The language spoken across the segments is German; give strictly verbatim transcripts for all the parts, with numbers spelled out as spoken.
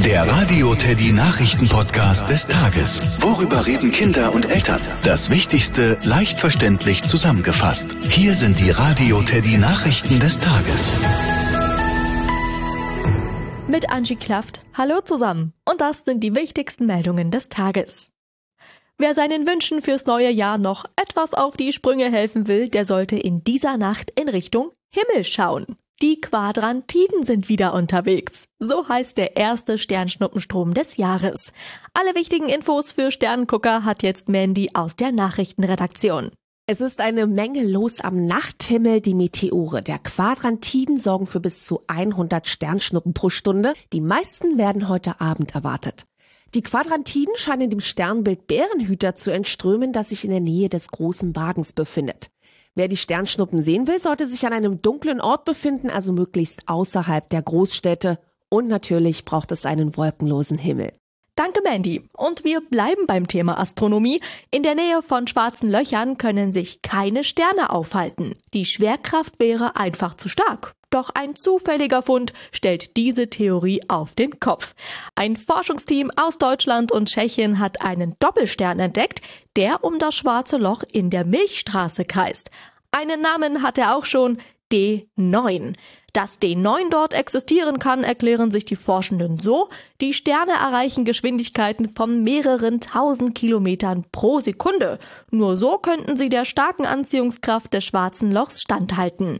Der Radio Teddy Nachrichten-Podcast des Tages. Worüber reden Kinder und Eltern? Das Wichtigste leicht verständlich zusammengefasst. Hier sind die Radio Teddy Nachrichten des Tages. Mit Angie Klaft. Hallo zusammen. Und das sind die wichtigsten Meldungen des Tages. Wer seinen Wünschen fürs neue Jahr noch etwas auf die Sprünge helfen will, der sollte in dieser Nacht in Richtung Himmel schauen. Die Quadrantiden sind wieder unterwegs. So heißt der erste Sternschnuppenstrom des Jahres. Alle wichtigen Infos für Sternengucker hat jetzt Mandy aus der Nachrichtenredaktion. Es ist eine Menge los am Nachthimmel. Die Meteore der Quadrantiden sorgen für bis zu hundert Sternschnuppen pro Stunde. Die meisten werden heute Abend erwartet. Die Quadrantiden scheinen dem Sternbild Bärenhüter zu entströmen, das sich in der Nähe des großen Wagens befindet. Wer die Sternschnuppen sehen will, sollte sich an einem dunklen Ort befinden, also möglichst außerhalb der Großstädte. Und natürlich braucht es einen wolkenlosen Himmel. Danke, Mandy. Und wir bleiben beim Thema Astronomie. In der Nähe von schwarzen Löchern können sich keine Sterne aufhalten. Die Schwerkraft wäre einfach zu stark. Doch ein zufälliger Fund stellt diese Theorie auf den Kopf. Ein Forschungsteam aus Deutschland und Tschechien hat einen Doppelstern entdeckt, der um das schwarze Loch in der Milchstraße kreist. Einen Namen hat er auch schon, D neun. Dass D neun dort existieren kann, erklären sich die Forschenden so: Die Sterne erreichen Geschwindigkeiten von mehreren tausend Kilometern pro Sekunde. Nur so könnten sie der starken Anziehungskraft des schwarzen Lochs standhalten.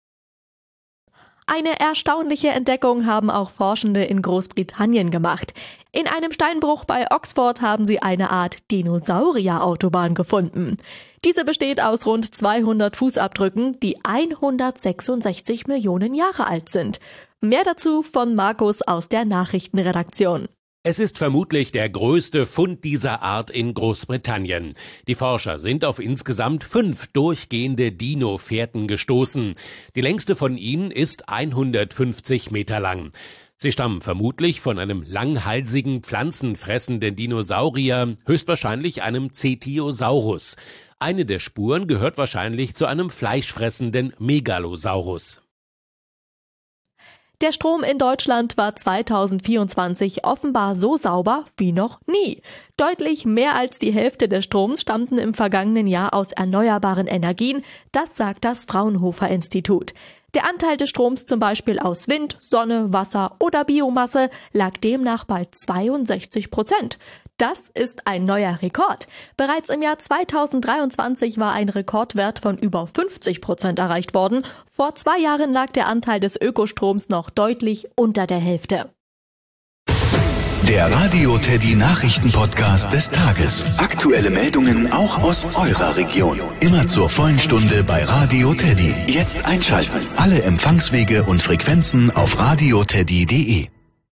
Eine erstaunliche Entdeckung haben auch Forschende in Großbritannien gemacht. In einem Steinbruch bei Oxford haben sie eine Art Dinosaurier-Autobahn gefunden. Diese besteht aus rund zweihundert Fußabdrücken, die hundertsechsundsechzig Millionen Jahre alt sind. Mehr dazu von Markus aus der Nachrichtenredaktion. Es ist vermutlich der größte Fund dieser Art in Großbritannien. Die Forscher sind auf insgesamt fünf durchgehende Dino-Fährten gestoßen. Die längste von ihnen ist hundertfünfzig Meter lang. Sie stammen vermutlich von einem langhalsigen, pflanzenfressenden Dinosaurier, höchstwahrscheinlich einem Cetiosaurus. Eine der Spuren gehört wahrscheinlich zu einem fleischfressenden Megalosaurus. Der Strom in Deutschland war zweitausendvierundzwanzig offenbar so sauber wie noch nie. Deutlich mehr als die Hälfte des Stroms stammten im vergangenen Jahr aus erneuerbaren Energien, das sagt das Fraunhofer-Institut. Der Anteil des Stroms zum Beispiel aus Wind, Sonne, Wasser oder Biomasse lag demnach bei zweiundsechzig Prozent. Das ist ein neuer Rekord. Bereits im Jahr zweitausenddreiundzwanzig war ein Rekordwert von über fünfzig Prozent erreicht worden. Vor zwei Jahren lag der Anteil des Ökostroms noch deutlich unter der Hälfte. Der Radio Teddy Nachrichten-Podcast des Tages. Aktuelle Meldungen auch aus eurer Region. Immer zur vollen Stunde bei Radio Teddy. Jetzt einschalten. Alle Empfangswege und Frequenzen auf radioteddy punkt de.